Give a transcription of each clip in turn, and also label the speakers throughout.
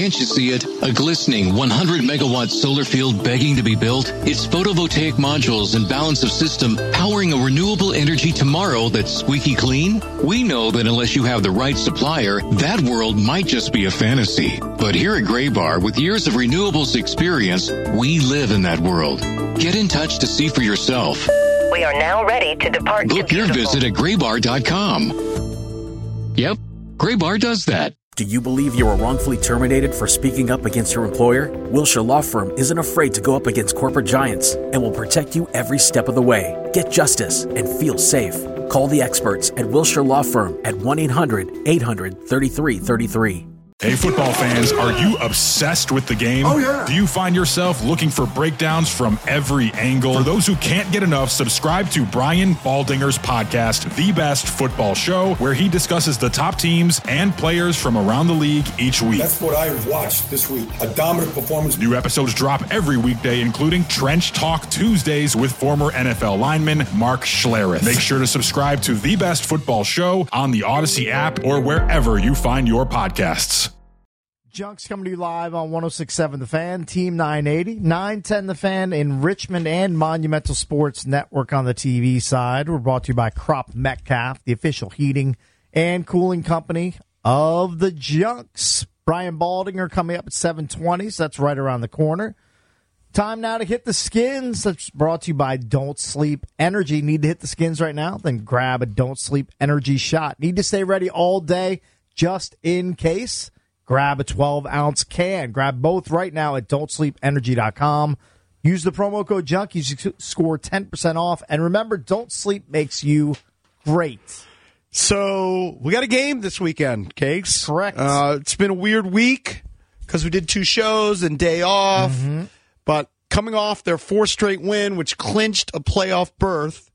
Speaker 1: Can't you see it? A glistening 100-megawatt solar field begging to be built? It's photovoltaic modules and balance of system powering a renewable energy tomorrow that's squeaky clean? We know that unless you have the right supplier, that world might just be a fantasy. But here at Graybar, with years of renewables experience, we live in that world. Get in touch to see for yourself.
Speaker 2: We are now ready to depart.
Speaker 1: Book your visit at graybar.com. Yep, Graybar does that.
Speaker 3: Do you believe you were wrongfully terminated for speaking up against your employer? Wilshire Law Firm isn't afraid to go up against corporate giants and will protect you every step of the way. Get justice and feel safe. Call the experts at Wilshire Law Firm at 1-800-800-3333.
Speaker 4: Hey, football fans, are you obsessed with the game?
Speaker 5: Oh, yeah.
Speaker 4: Do you find yourself looking for breakdowns from every angle? For those who can't get enough, subscribe to Brian Baldinger's podcast, The Best Football Show, where he discusses the top teams and players from around the league each week.
Speaker 5: That's what I watched this week. A dominant performance.
Speaker 4: New episodes drop every weekday, including Trench Talk Tuesdays with former NFL lineman Mark Schlereth. Make sure to subscribe to The Best Football Show on the Odyssey app or wherever you find your podcasts.
Speaker 6: Junks coming to you live on 106.7 The Fan, Team 980, 910 The Fan in Richmond and Monumental Sports Network on the TV side. We're brought to you by Crop Metcalf, the official heating and cooling company of the Junks. Brian Baldinger coming up at 7:20, so that's right around the corner. Time now to hit the skins. That's brought to you by Don't Sleep Energy. Need to hit the skins right now? Then grab a Don't Sleep Energy shot. Need to stay ready all day just in case? Grab a 12-ounce can. Grab both right now at don'tsleepenergy.com. Use the promo code Junkies. You score 10% off. And remember, Don't Sleep makes you great.
Speaker 7: So we got a game this weekend, Cakes.
Speaker 6: Correct.
Speaker 7: It's been a weird week because we did 2 shows and day off. Mm-hmm. But coming off their 4th straight win, which clinched a playoff berth,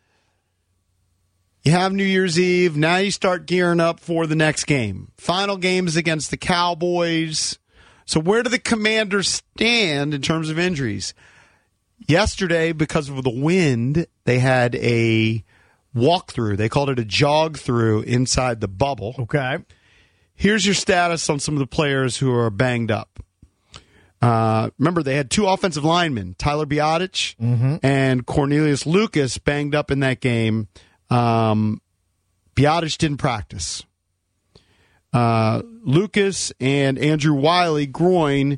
Speaker 7: you have New Year's Eve. Now you start gearing up for the next game. Final game is against the Cowboys. So where do the Commanders stand in terms of injuries? Yesterday, because of the wind, they had a walkthrough. They called it a jog-through inside the bubble.
Speaker 6: Okay.
Speaker 7: Here's your status on some of the players who are banged up. Remember, they had 2 offensive linemen, Tyler Biadasz and Cornelius Lucas, banged up in that game. Biadasz didn't practice. Lucas and Andrew Wiley, groin,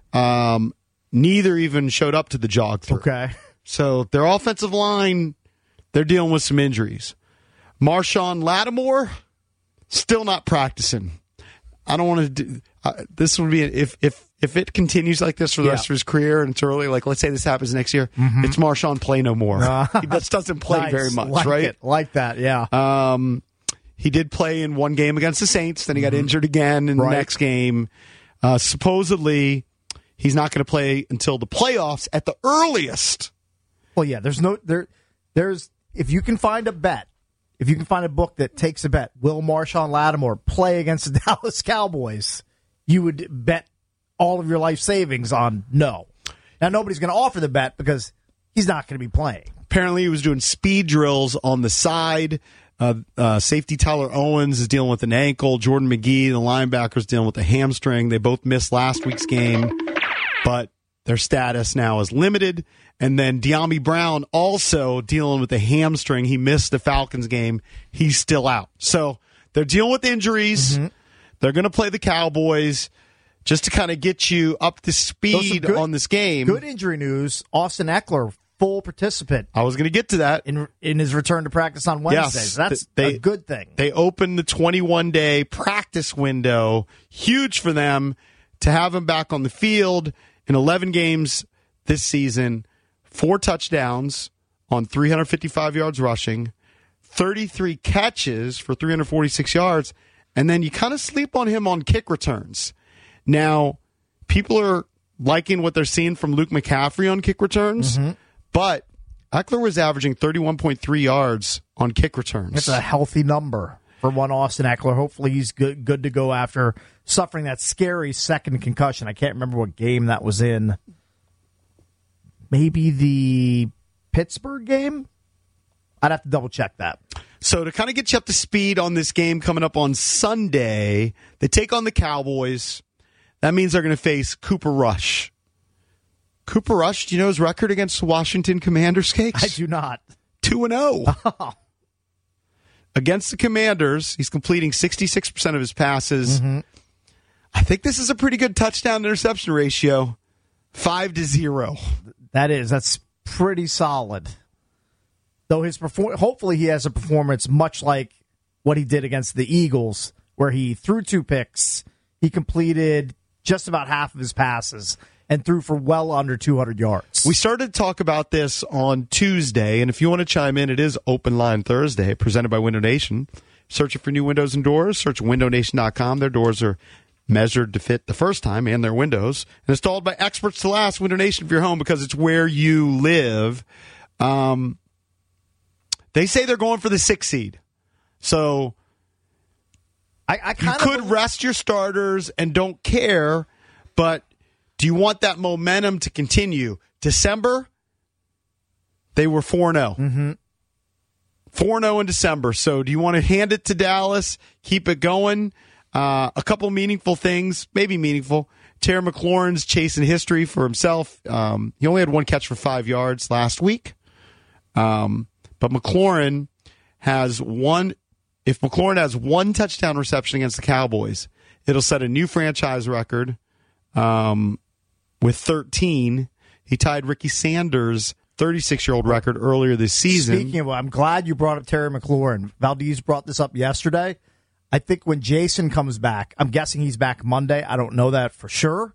Speaker 7: neither even showed up to the jog through.
Speaker 6: Okay.
Speaker 7: So their offensive line, they're dealing with some injuries. Marshawn Lattimore, still not practicing. I don't want to do this would be if it continues like this for the rest of his career and it's early, like let's say this happens next year, it's Marshawn play no more. He just doesn't play
Speaker 6: nice.
Speaker 7: very much,
Speaker 6: like
Speaker 7: right?
Speaker 6: It. Like that, yeah.
Speaker 7: He did play in one game against the Saints, then he got injured again in the next game. Supposedly, he's not going to play until the playoffs at the earliest.
Speaker 6: Well, yeah, there's if you can find a bet, if you can find a book that takes a bet, will Marshawn Lattimore play against the Dallas Cowboys? You would bet all of your life savings on no. Now, nobody's going to offer the bet because he's not going to be playing.
Speaker 7: Apparently, he was doing speed drills on the side. Safety Tyler Owens is dealing with an ankle. Jordan McGee, the linebacker, is dealing with a hamstring. They both missed last week's game, but their status now is limited. And then De'Ami Brown also dealing with a hamstring. He missed the Falcons game. He's still out. So they're dealing with injuries. They're going to play the Cowboys just to kind of get you up to speed on this game.
Speaker 6: Good injury news. Austin Eckler, full participant.
Speaker 7: I was going to get to that.
Speaker 6: In his return to practice on Wednesday.
Speaker 7: Yes,
Speaker 6: So that's a good thing.
Speaker 7: They opened the 21-day practice window. Huge for them to have him back on the field in 11 games this season. 4 touchdowns on 355 yards rushing, 33 catches for 346 yards, and then you kind of sleep on him on kick returns. Now, people are liking what they're seeing from Luke McCaffrey on kick returns, but Eckler was averaging 31.3 yards on kick returns.
Speaker 6: That's a healthy number for one Austin Eckler. Hopefully he's good to go after suffering that scary second concussion. I can't remember what game that was in. Maybe the Pittsburgh game? I'd have to double-check that.
Speaker 7: So to kind of get you up to speed on this game coming up on Sunday, they take on the Cowboys. That means they're going to face Cooper Rush. Cooper Rush, do you know his record against the Washington Commanders, Cakes?
Speaker 6: I do not.
Speaker 7: 2-0.
Speaker 6: Oh.
Speaker 7: Against the Commanders, he's completing 66% of his passes. Mm-hmm. I think this is a pretty good touchdown-interception ratio. 5-0.
Speaker 6: That's pretty solid. Though hopefully he has a performance much like what he did against the Eagles, where he threw 2 picks, he completed just about half of his passes, and threw for well under 200 yards.
Speaker 7: We started to talk about this on Tuesday, and if you want to chime in, it is Open Line Thursday, presented by Window Nation. Searching for new windows and doors, search windownation.com. Their doors are measured to fit the first time, and their windows, and installed by experts to last. Window Nation for your home, because it's where you live. They say they're going for the 6th seed. So
Speaker 6: I
Speaker 7: you could rest your starters and don't care, but do you want that momentum to continue? December, they were 4-0.
Speaker 6: Mm-hmm.
Speaker 7: 4-0 in December. So do you want to hand it to Dallas, keep it going? A couple meaningful things, maybe meaningful. Terry McLaurin's chasing history for himself. He only had 1 catch for 5 yards last week. But McLaurin has one. If McLaurin has 1 touchdown reception against the Cowboys, it'll set a new franchise record with 13. He tied Ricky Sanders' 36-year-old record earlier this season.
Speaker 6: Speaking of, I'm glad you brought up Terry McLaurin. Valdez brought this up yesterday. I think when Jason comes back, I'm guessing he's back Monday. I don't know that for sure.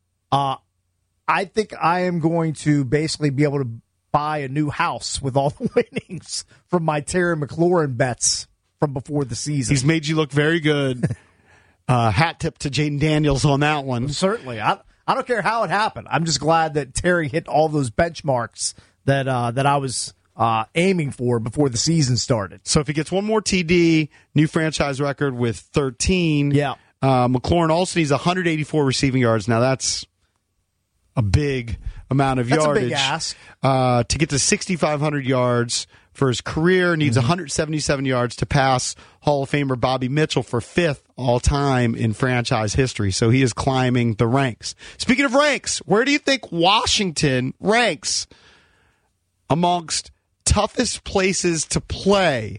Speaker 6: I think I am going to basically be able to buy a new house with all the winnings from my Terry McLaurin bets from before the season.
Speaker 7: He's made you look very good. Hat tip to Jaden Daniels on that one.
Speaker 6: Certainly. I don't care how it happened. I'm just glad that Terry hit all those benchmarks that I was aiming for before the season started.
Speaker 7: So if he gets 1 more TD, new franchise record with 13.
Speaker 6: Yeah.
Speaker 7: McLaurin also needs 184 receiving yards. Now that's a big amount of yardage.
Speaker 6: That's a big ask.
Speaker 7: To get to 6,500 yards for his career, needs 177 yards to pass Hall of Famer Bobby Mitchell for 5th all-time in franchise history. So he is climbing the ranks. Speaking of ranks, where do you think Washington ranks amongst toughest places to play?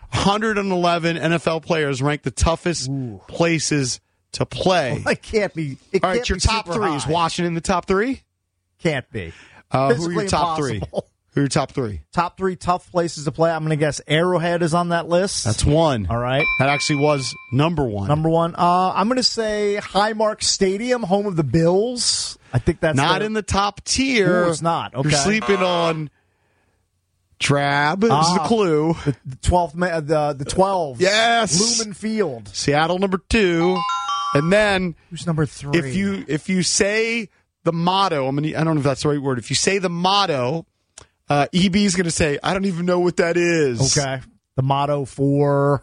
Speaker 7: 111 NFL players rank the toughest places to play.
Speaker 6: Well, it can't be.
Speaker 7: All right, your top 3. Is Washington the top 3?
Speaker 6: Can't be.
Speaker 7: Who are your top 3? Who are your top 3?
Speaker 6: Top 3 tough places to play. I'm going to guess Arrowhead is on that list.
Speaker 7: That's 1.
Speaker 6: All right.
Speaker 7: That actually was number 1.
Speaker 6: Number 1. I'm going to say Highmark Stadium, home of the Bills. I think that's
Speaker 7: not in the top tier.
Speaker 6: Ooh, it's not. Okay.
Speaker 7: You're sleeping on Drab is the clue.
Speaker 6: The 12th. The 12.
Speaker 7: Yes.
Speaker 6: Lumen Field.
Speaker 7: Seattle number 2. And then
Speaker 6: who's number 3?
Speaker 7: If you say the motto, I don't know if that's the right word. If you say the motto, EB is going to say, I don't even know what that is.
Speaker 6: Okay. The motto for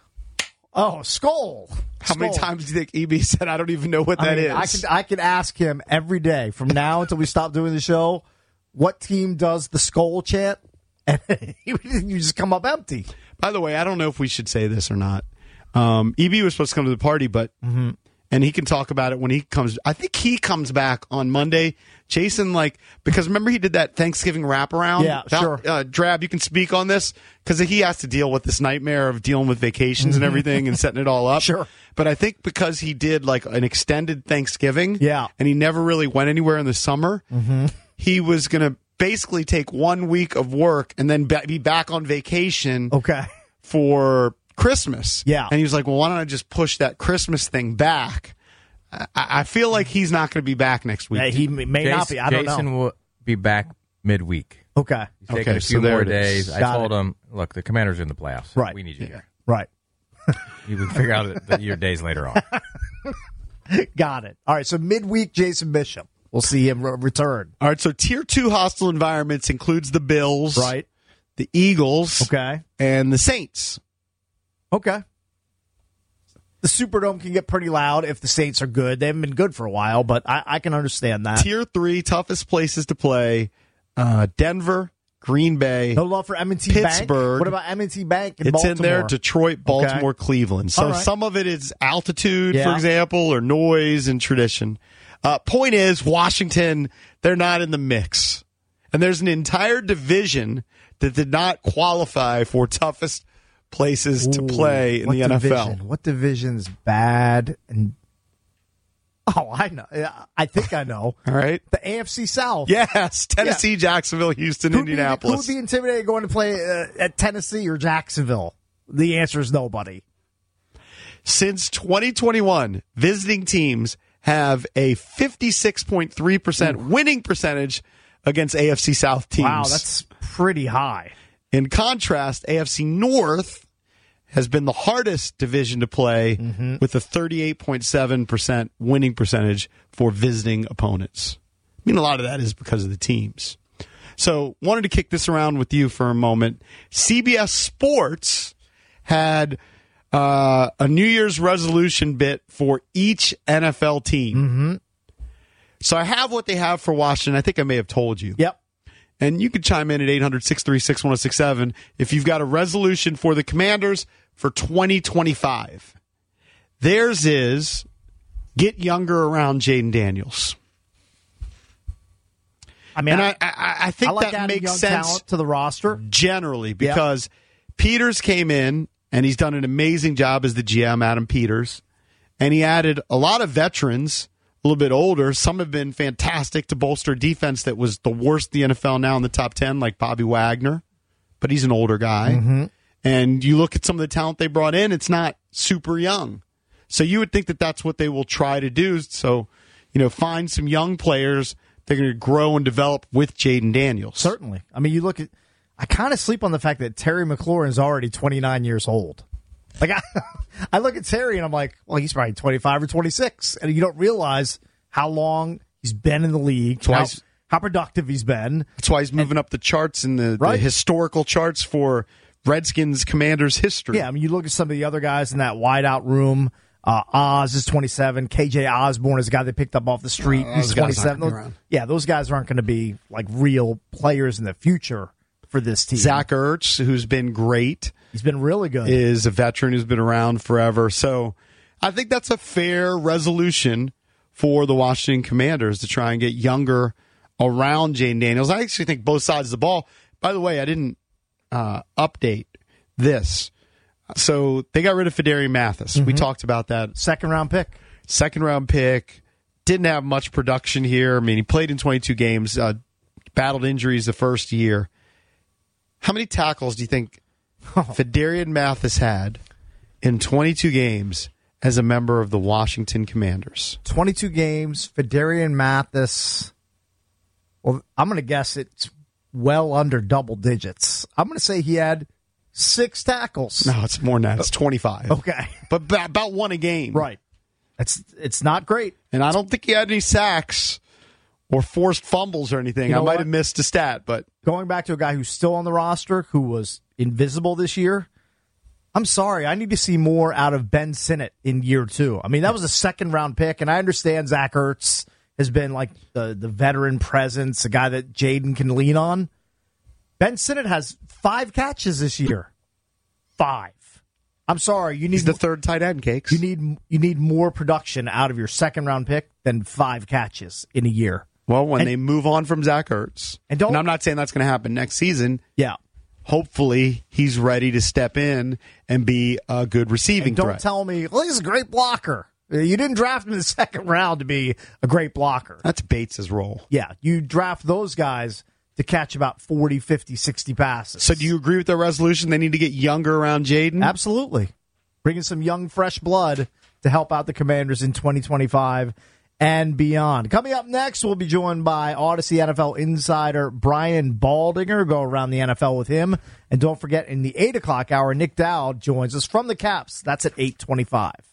Speaker 6: Skull.
Speaker 7: How many times do you think EB said, I don't even know what that is?
Speaker 6: I can ask him every day from now until we stop doing the show, what team does the Skull chant? And you just come up empty.
Speaker 7: By the way, I don't know if we should say this or not. EB was supposed to come to the party, but and he can talk about it when he comes. I think he comes back on Monday. Jason, because remember he did that Thanksgiving wraparound?
Speaker 6: Yeah, sure.
Speaker 7: Drab, you can speak on this because he has to deal with this nightmare of dealing with vacations and everything and setting it all up.
Speaker 6: Sure.
Speaker 7: But I think because he did an extended Thanksgiving, and he never really went anywhere in the summer, he was going to basically take 1 week of work and then be back on vacation.
Speaker 6: Okay.
Speaker 7: For Christmas.
Speaker 6: Yeah.
Speaker 7: And he was like, well, why don't I just push that Christmas thing back? I feel like he's not going to be back next week.
Speaker 6: Yeah, he may not be. I don't know.
Speaker 8: Jason will be back midweek.
Speaker 6: Okay.
Speaker 8: He's taking a few more days. I told him, look, the Commanders are in the playoffs.
Speaker 6: Right.
Speaker 8: We need you here.
Speaker 6: Right.
Speaker 8: You can figure out your days later on.
Speaker 6: Got it. All right, so midweek, Jason Bishop. We'll see him return.
Speaker 7: All right, so Tier 2 hostile environments includes the Bills.
Speaker 6: Right.
Speaker 7: The Eagles.
Speaker 6: Okay.
Speaker 7: And the Saints.
Speaker 6: Okay. The Superdome can get pretty loud if the Saints are good. They haven't been good for a while, but I can understand that.
Speaker 7: Tier 3, toughest places to play. Denver, Green Bay.
Speaker 6: No love for M&T
Speaker 7: Pittsburgh.
Speaker 6: Bank? What about M&T Bank in
Speaker 7: It's
Speaker 6: Baltimore?
Speaker 7: in there, Detroit, Baltimore,
Speaker 6: Okay.
Speaker 7: Cleveland. So
Speaker 6: All right.
Speaker 7: some of it is altitude,
Speaker 6: Yeah.
Speaker 7: for example, or noise and tradition. Point is, Washington, they're not in the mix. And there's an entire division that did not qualify for toughest places to play in
Speaker 6: What
Speaker 7: the NFL.
Speaker 6: division? What division's bad? And I know. I think I know.
Speaker 7: All right.
Speaker 6: The AFC South.
Speaker 7: Yes, Tennessee, Jacksonville, Houston, Indianapolis.
Speaker 6: Who would be intimidated going to play at Tennessee or Jacksonville? The answer is nobody.
Speaker 7: Since 2021, visiting teams have a 56.3% winning percentage against AFC South teams.
Speaker 6: Wow, that's pretty high.
Speaker 7: In contrast, AFC North has been the hardest division to play with a 38.7% winning percentage for visiting opponents. I mean, a lot of that is because of the teams. So, wanted to kick this around with you for a moment. CBS Sports had a New Year's resolution bit for each NFL team. So, I have what they have for Washington. I think I may have told you.
Speaker 6: Yep.
Speaker 7: And you can chime in at 800-636-1067 if you've got a resolution for the Commanders for 2025. Theirs is get younger around Jaden Daniels.
Speaker 6: I mean,
Speaker 7: And I think
Speaker 6: I like
Speaker 7: that
Speaker 6: adding
Speaker 7: makes
Speaker 6: young
Speaker 7: sense
Speaker 6: talent to the roster.
Speaker 7: generally because Peters came in and he's done an amazing job as the GM, Adam Peters. And he added a lot of veterans, a little bit older. Some have been fantastic to bolster defense that was the worst in the NFL now in the top 10, like Bobby Wagner. But he's an older guy. And you look at some of the talent they brought in, it's not super young. So you would think that that's what they will try to do. So, find some young players they're going to grow and develop with Jaden Daniels.
Speaker 6: Certainly. I mean, you look at. I kind of sleep on the fact that Terry McLaurin is already 29 years old. Like I look at Terry and I'm like, well, he's probably 25 or 26, and you don't realize how long he's been in the league, how productive he's been.
Speaker 7: That's why he's moving up the charts in the historical charts for Redskins Commanders history.
Speaker 6: Yeah, I mean, you look at some of the other guys in that wideout room. Oz is 27. KJ Osborne is a guy they picked up off the street. He's 27. Those guys aren't going to be like real players in the future for this team.
Speaker 7: Zach Ertz, who's been great.
Speaker 6: He's been really good.
Speaker 7: Is a veteran who's been around forever. So I think that's a fair resolution for the Washington Commanders to try and get younger around Jaden Daniels. I actually think both sides of the ball. By the way, I didn't update this. So they got rid of Fedarian Mathis. We talked about that.
Speaker 6: Second round pick.
Speaker 7: Didn't have much production here. I mean, he played in 22 games, battled injuries the first year. How many tackles do you think Fedarian Mathis had in 22 games as a member of the Washington Commanders?
Speaker 6: 22 games, Fedarian Mathis. Well, I'm going to guess it's well under double digits. I'm going to say he had 6 tackles.
Speaker 7: No, it's more than that. It's 25.
Speaker 6: Okay.
Speaker 7: But about one a game.
Speaker 6: Right. It's not great.
Speaker 7: And I don't think he had any sacks or forced fumbles or anything. I might have missed a stat, but
Speaker 6: going back to a guy who's still on the roster, who was invisible this year, I'm sorry. I need to see more out of Ben Sinnott in year 2. I mean, that was a second-round pick, and I understand Zach Ertz has been like the veteran presence, a guy that Jaden can lean on. Ben Sinnott has 5 catches this year. 5. I'm sorry.
Speaker 7: He's the third tight end, Cakes.
Speaker 6: You need more production out of your second-round pick than 5 catches in a year.
Speaker 7: Well, when they move on from Zach Ertz, and I'm not saying that's going to happen next season.
Speaker 6: Yeah.
Speaker 7: Hopefully, he's ready to step in and be a good receiving threat.
Speaker 6: Don't tell me, well, he's a great blocker. You didn't draft him in the second round to be a great blocker.
Speaker 7: That's Bates' role.
Speaker 6: Yeah, you draft those guys to catch about 40, 50, 60 passes.
Speaker 7: So do you agree with the resolution? They need to get younger around Jaden?
Speaker 6: Absolutely. Bringing some young, fresh blood to help out the Commanders in 2025 and beyond. Coming up next, we'll be joined by Odyssey NFL insider Brian Baldinger. Go around the NFL with him. And don't forget, in the 8 o'clock hour, Nick Dowd joins us from the Caps. That's at 8:25.